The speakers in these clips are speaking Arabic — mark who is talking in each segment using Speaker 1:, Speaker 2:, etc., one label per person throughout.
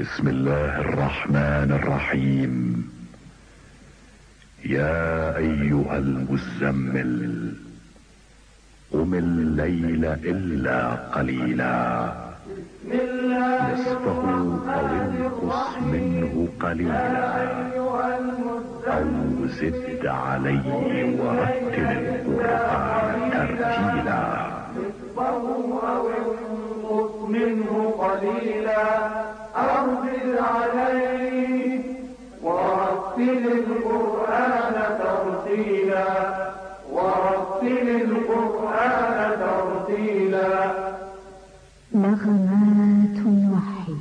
Speaker 1: بسم الله الرحمن الرحيم. يا ايها المزمل قم الليل الا قليلا نصفه او انقص منه قليلا او زد عليه ورتل القرآن ترتيلا.
Speaker 2: منه قليلا أو زد عليه ورتل القرآن ترتيلا ورتل القرآن ترتيلا.
Speaker 3: نغمات الوحي.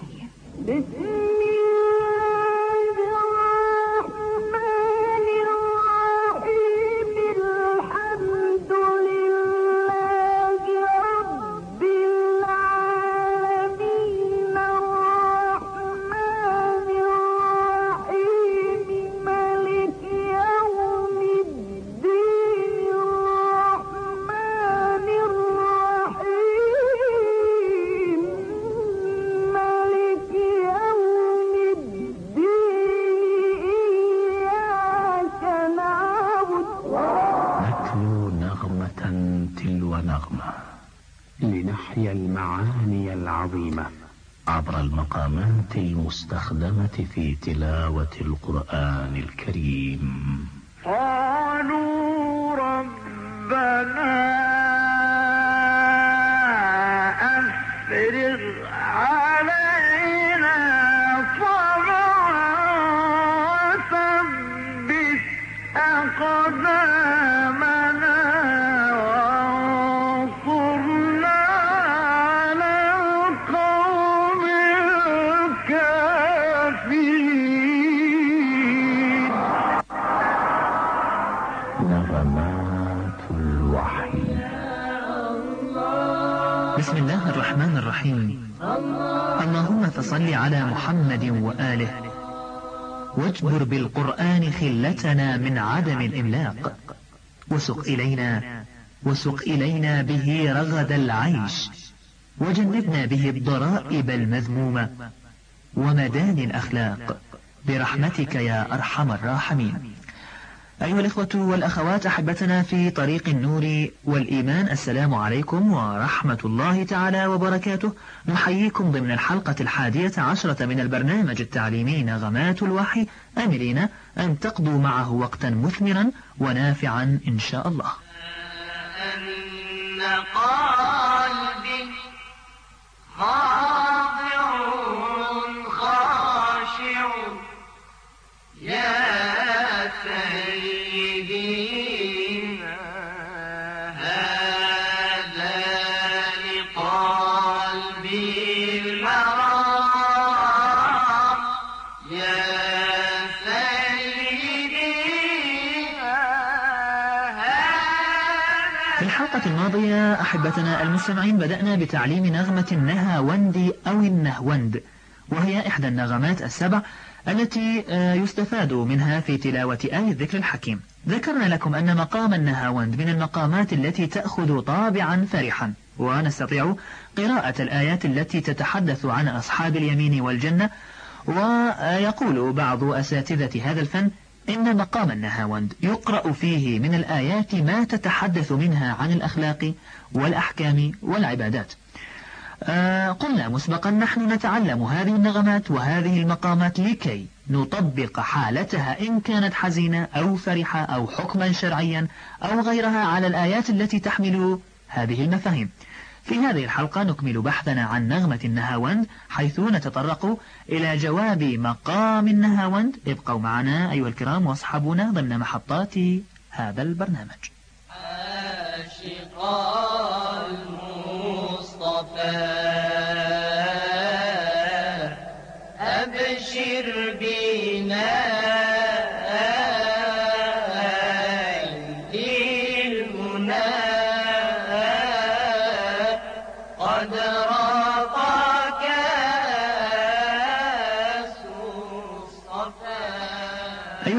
Speaker 4: لنحيا المعاني العظيمة
Speaker 5: عبر المقامات المستخدمة في تلاوة القرآن الكريم.
Speaker 2: قالوا ربنا أفرغ علينا صبرا وثبت أقدامنا وانصرنا على القوم الكافرين.
Speaker 5: نغمات الوحي.
Speaker 6: بسم الله الرحمن الرحيم. اللهم فصل على محمد وآله واجبر بالقرآن خلتنا من عدم الإملاق وسق إلينا به رغد العيش وجنبنا به الضرائب المذمومة ومداني الأخلاق برحمتك يا أرحم الراحمين. أيها الإخوة والأخوات أحبتنا في طريق النور والإيمان، السلام عليكم ورحمة الله تعالى وبركاته. نحييكم ضمن الحلقة 11 من البرنامج التعليمي نغمات الوحي، آملين أن تقضوا معه وقتا مثمرا ونافعا إن شاء الله.
Speaker 2: أن قلبي خاضع خاشع يا سيدي هذا لقلبي المرام يا سيدي.
Speaker 6: في الحلقة الماضية أحبتنا المستمعين بدأنا بتعليم نغمة النهاوند أو النهوند، وهي إحدى النغمات السبع التي يستفاد منها في تلاوة آية الذكر الحكيم. ذكرنا لكم أن مقام النهاوند من المقامات التي تأخذ طابعا فرحا، ونستطيع قراءة الآيات التي تتحدث عن أصحاب اليمين والجنة. ويقول بعض أساتذة هذا الفن إن مقام النهاوند يقرأ فيه من الآيات ما تتحدث منها عن الأخلاق والأحكام والعبادات. قلنا مسبقا نحن نتعلم هذه النغمات وهذه المقامات لكي نطبق حالتها إن كانت حزينة أو فرحة أو حكما شرعيا أو غيرها على الآيات التي تحمل هذه المفاهيم. في هذه الحلقة نكمل بحثنا عن نغمة النهاوند، حيث نتطرق إلى جواب مقام النهاوند. ابقوا معنا أيها الكرام واصحابونا ضمن محطات هذا البرنامج.
Speaker 2: عاشق المصطفى أبشر بنا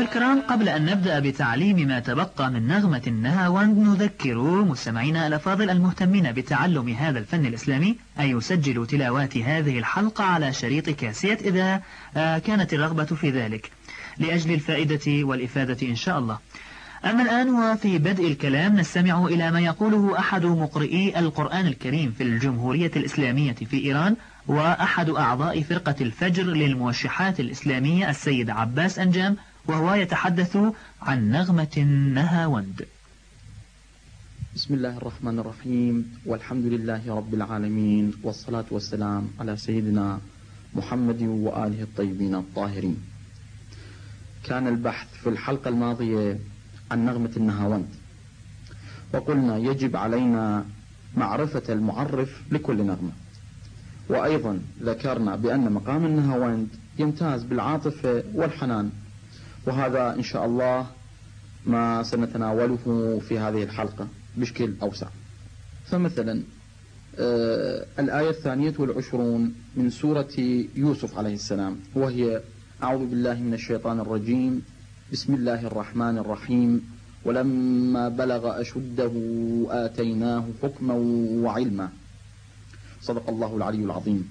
Speaker 6: أيها الكرام، قبل أن نبدأ بتعليم ما تبقى من نغمة النهاوند نذكر مستمعينا الأفاضل المهتمين بتعلم هذا الفن الإسلامي أن يسجلوا تلاوات هذه الحلقة على شريط كاسيت إذا كانت الرغبة في ذلك لأجل الفائدة والإفادة إن شاء الله. أما الآن وفي بدء الكلام نستمع إلى ما يقوله أحد مقرئي القرآن الكريم في الجمهورية الإسلامية في إيران وأحد أعضاء فرقة الفجر للموشحات الإسلامية السيد عباس أنجام، وهو يتحدث عن نغمة النهاوند.
Speaker 3: بسم الله الرحمن الرحيم، والحمد لله رب العالمين، والصلاة والسلام على سيدنا محمد وآله الطيبين الطاهرين. كان البحث في الحلقة الماضية عن نغمة النهاوند، وقلنا يجب علينا معرفة المعرف لكل نغمة، وأيضا ذكرنا بأن مقام النهاوند يمتاز بالعاطفة والحنان، وهذا إن شاء الله ما سنتناوله في هذه الحلقة بشكل أوسع. فمثلا الآية 22 من سورة يوسف عليه السلام، وهي: أعوذ بالله من الشيطان الرجيم، بسم الله الرحمن الرحيم، ولما بلغ أشده آتيناه حكما وعلما. صدق الله العلي العظيم.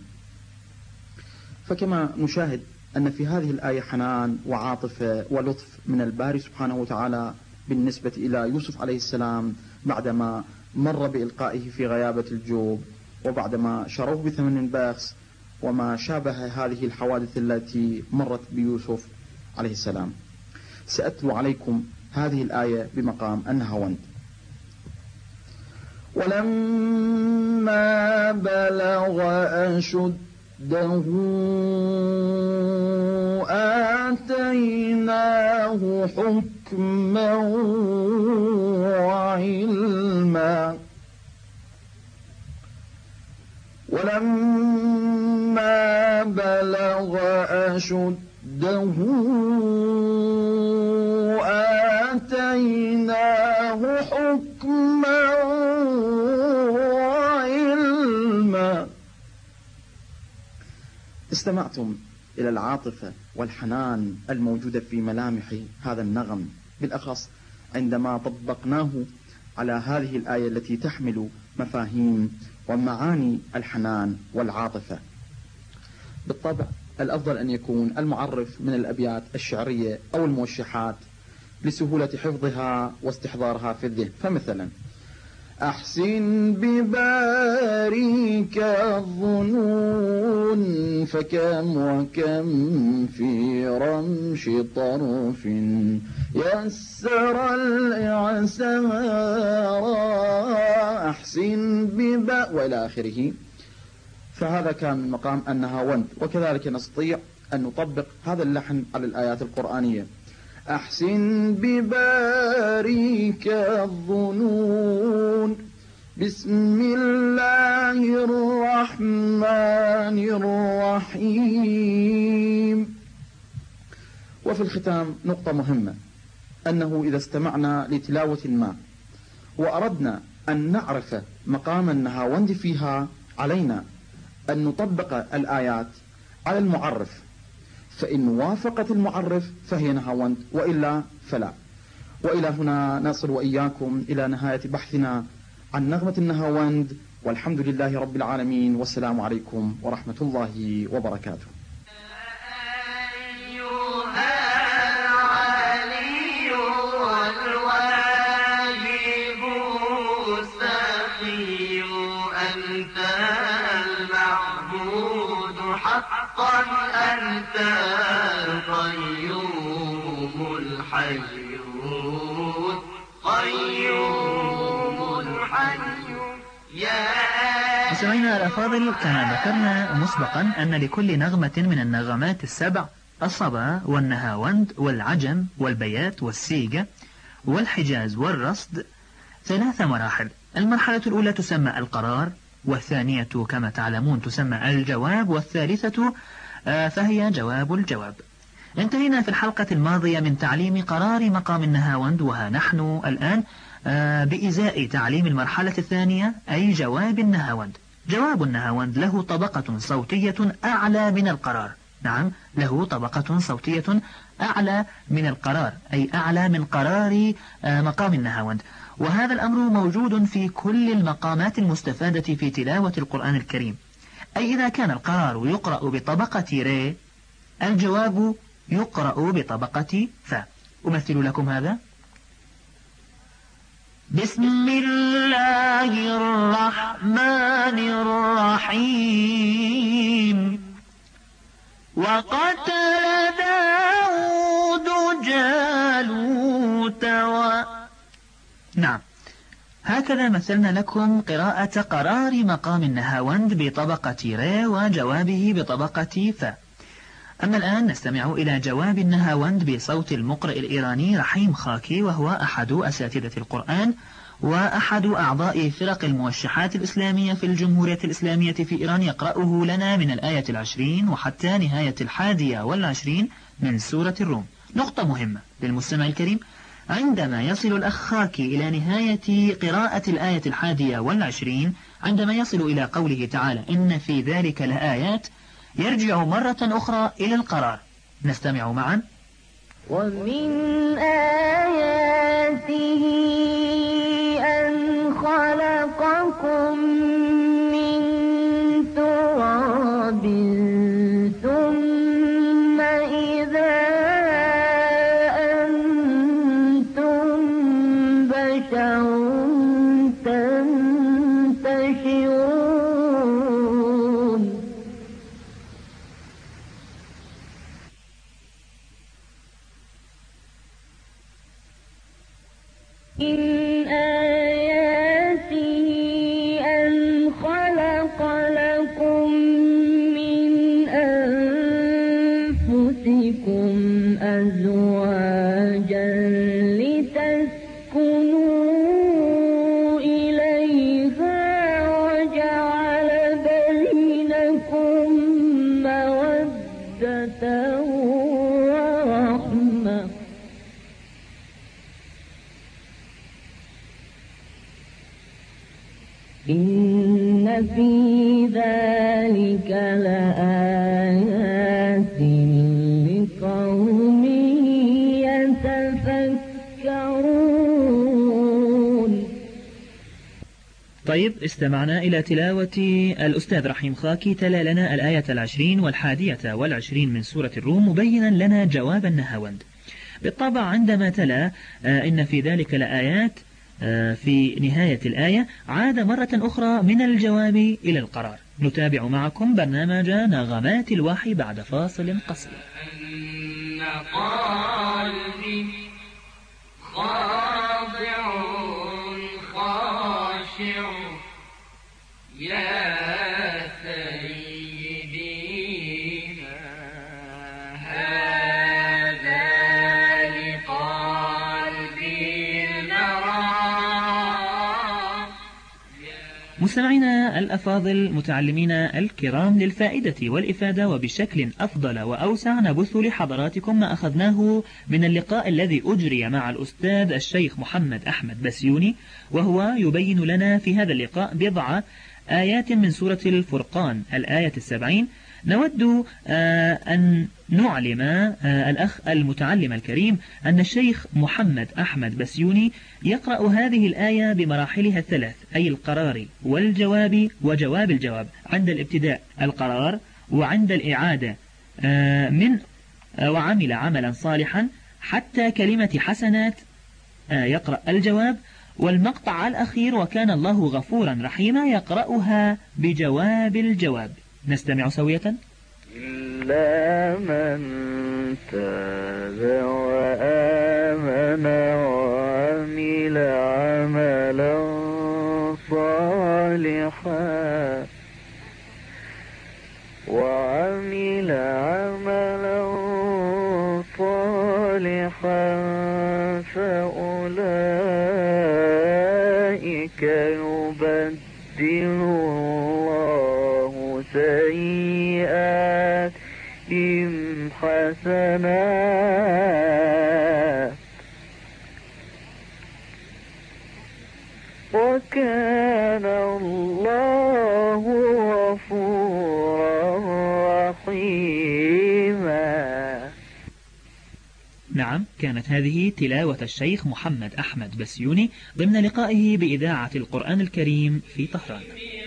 Speaker 3: فكما نشاهد أن في هذه الآية حنان وعاطفة ولطف من الباري سبحانه وتعالى بالنسبة إلى يوسف عليه السلام بعدما مر بإلقائه في غيابة الجوب، وبعدما شروه بثمن باخس، وما شابه هذه الحوادث التي مرت بيوسف عليه السلام. سأتلو عليكم هذه الآية بمقام النهاوند. ولما بلغ أشده آتيناه حكما وعلما. ولما بلغ أشده آتيناه حكما وعلما. استمعتم إلى العاطفة والحنان الموجودة في ملامح هذا النغم، بالأخص عندما طبقناه على هذه الآية التي تحمل مفاهيم ومعاني الحنان والعاطفة. بالطبع الأفضل أن يكون المعرف من الأبيات الشعرية أو الموشحات لسهولة حفظها واستحضارها في الذهن. فمثلا: أحسن بباريك الظنون، فكم وكم في رمش طرف يسر الإعسار، أحسن وإلى آخره. فهذا كان من مقام النهاوند، وكذلك نستطيع أن نطبق هذا اللحن على الآيات القرآنية. أحسن بباريك الظنون، بسم الله الرحمن الرحيم. وفي الختام نقطة مهمة، أنه إذا استمعنا لتلاوة ما وأردنا أن نعرف مقام النهاوند فيها، علينا أن نطبق الآيات على المعرف، فإن وافقت المعرف فهي نهاوند، وإلا فلا. وإلى هنا نصل وإياكم إلى نهاية بحثنا عن نغمة النهاوند، والحمد لله رب العالمين، والسلام عليكم ورحمة الله وبركاته.
Speaker 2: أنت القيوم الحيون، قيوم الحيون يا.
Speaker 6: مستمعينا الأفاضل، كما ذكرنا مسبقا أن لكل نغمة من النغمات السبع الصبا والنهاوند والعجم والبيات والسيجة والحجاز والرصد 3 مراحل. المرحلة الأولى تسمى القرار، والثانية كما تعلمون تسمى الجواب، والثالثة فهي جواب الجواب. انتهينا في الحلقة الماضية من تعليم قرار مقام النهاوند، وها نحن الآن بإزاء تعليم المرحلة الثانية أي جواب النهاوند. جواب النهاوند له طبقة صوتية أعلى من القرار، نعم، له طبقة صوتية أعلى من القرار، أي أعلى من قرار مقام النهاوند. وهذا الأمر موجود في كل المقامات المستفادة في تلاوة القرآن الكريم. أي إذا كان القرار يقرأ بطبقة ري، الجواب يقرأ بطبقة فا. أمثل لكم هذا: بسم الله الرحمن الرحيم. وقتل داود جالوت نعم، هكذا مثلنا لكم قراءة قرار مقام النهاوند بطبقة ري وجوابه بطبقة فا. أما الآن نستمع إلى جواب النهاوند بصوت المقرئ الإيراني رحيم خاكي، وهو أحد أساتذة القرآن وأحد أعضاء فرق الموشحات الإسلامية في الجمهورية الإسلامية في إيران، يقرأه لنا من الآية 20 وحتى نهاية 21 من سورة الروم. نقطة مهمة للمستمع الكريم: عندما يصل الأخ خاكي إلى نهاية قراءة الآية 21، عندما يصل إلى قوله تعالى إن في ذلك لآيات، يرجع مرة أخرى إلى القرار. نستمع معا:
Speaker 7: ومن آياته أن خلقكم من تراب ثم إذا أنتم بشر تنتشرون. إن آياته أن خلق لكم من أنفسكم أزواجا لتسكنوا إليها وجعل بينكم مودة ورحمة. إن في ذلك لآيات لقوم يتفكرون.
Speaker 6: طيب، استمعنا إلى تلاوة الأستاذ رحيم خاكي، تلا لنا الآية 20 والحادية من سورة الروم، مبينا لنا جواب النهاوند. بالطبع عندما تلا إن في ذلك لآيات في نهاية الآية، عاد مرة أخرى من الجواب إلى القرار. نتابع معكم برنامج نغمات الوحي بعد فاصل قصير.
Speaker 2: أن قلبي خاضع خاشع يا سيدي هذا لقلبي المرام.
Speaker 6: مستمعينا الأفاضل، متعلمينا الكرام، للفائدة والإفادة وبشكل أفضل وأوسع نبث لحضراتكم ما أخذناه من اللقاء الذي أجري مع الأستاذ الشيخ محمد أحمد بسيوني، وهو يبين لنا في هذا اللقاء بضع آيات من سورة الفرقان الآية 70. نود أن نعلم الأخ المتعلم الكريم أن الشيخ محمد أحمد بسيوني يقرأ هذه الآية بمراحلها الثلاث، أي القرار والجواب وجواب الجواب. عند الابتداء القرار، وعند الإعادة من وعمل عملا صالحا حتى كلمة حسنات يقرأ الجواب، والمقطع الأخير وكان الله غفورا رحيما يقرأها بجواب الجواب. نستمع سوية.
Speaker 8: إلا من تاب وآمن وعمل عملا صالحا فأولئك يبدل الله سيئاتهم حسنات وكان الله غفورا رحيما.
Speaker 6: نعم، كانت هذه تلاوة الشيخ محمد أحمد بسيوني ضمن لقائه بإذاعة القرآن الكريم في طهران.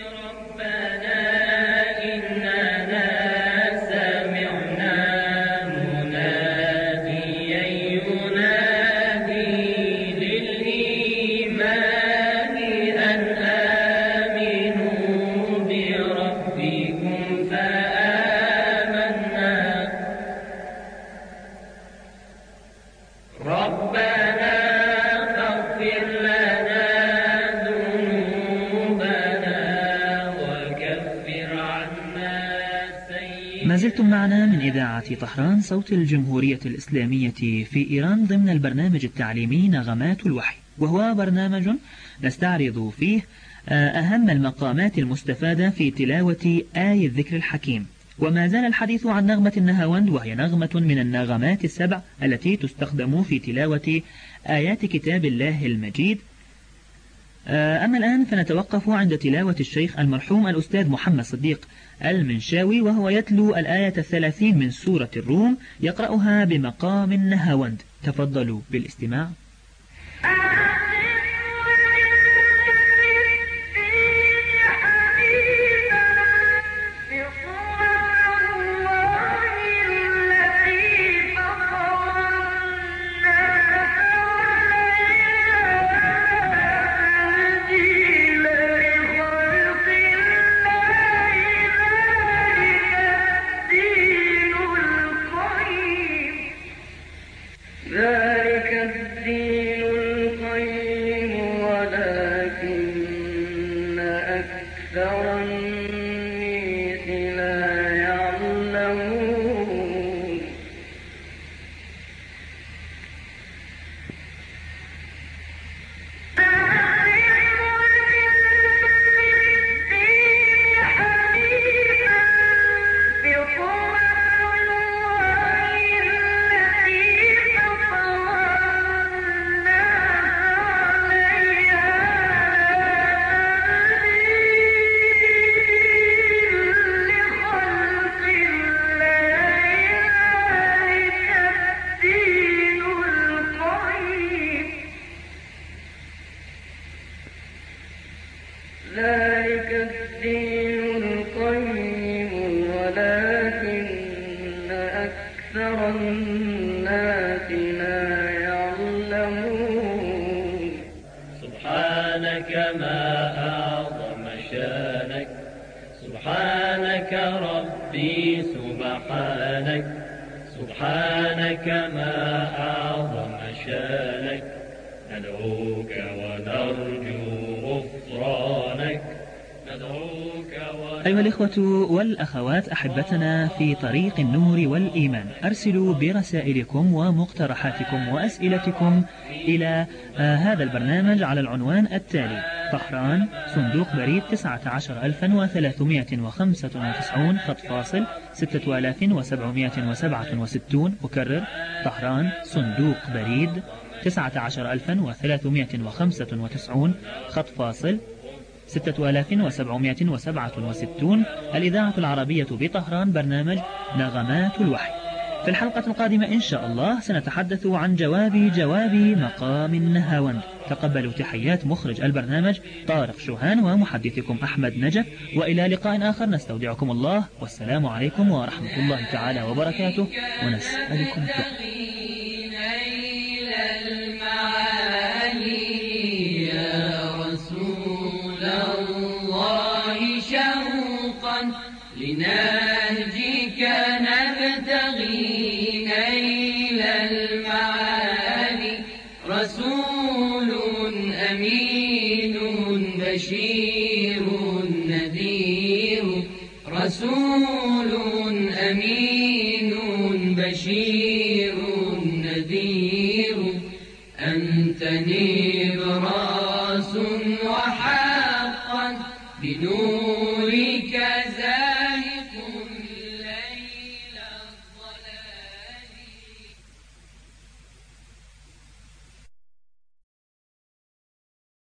Speaker 6: ما زلتم معنا من إذاعة طهران صوت الجمهورية الإسلامية في إيران ضمن البرنامج التعليمي نغمات الوحي، وهو برنامج نستعرض فيه أهم المقامات المستفادة في تلاوة آي الذكر الحكيم. وما زال الحديث عن نغمة النهاوند، وهي نغمة من النغمات السبع التي تستخدم في تلاوة آيات كتاب الله المجيد. أما الآن فنتوقف عند تلاوة الشيخ المرحوم الأستاذ محمد صديق المنشاوي، وهو يتلو الآية 30 من سورة الروم، يقرأها بمقام النهاوند. تفضلوا بالاستماع.
Speaker 9: سبحانك ما أعظم شانك، ندعوك ونرجو غفرانك.
Speaker 6: أيها الإخوة والأخوات أحبتنا في طريق النور والإيمان، أرسلوا برسائلكم ومقترحاتكم وأسئلتكم إلى هذا البرنامج على العنوان التالي: طهران، صندوق بريد 19395 خط فاصل 6767. أكرر: طهران، صندوق بريد 19395 خط فاصل 6767. الإذاعة العربية بطهران، برنامج نغمات الوحي. في الحلقة القادمة إن شاء الله سنتحدث عن جواب مقام النهاوند. تقبلوا تحيات مخرج البرنامج طارق شوهان ومحدثكم أحمد نجف، وإلى لقاء آخر نستودعكم الله، والسلام عليكم ورحمة الله تعالى وبركاته، ونسألكم التوفيق.
Speaker 2: لنهجك نبتغي نيل المعالي، رسول أمين بشير نذير، رسول أمين بشير نذير، أنت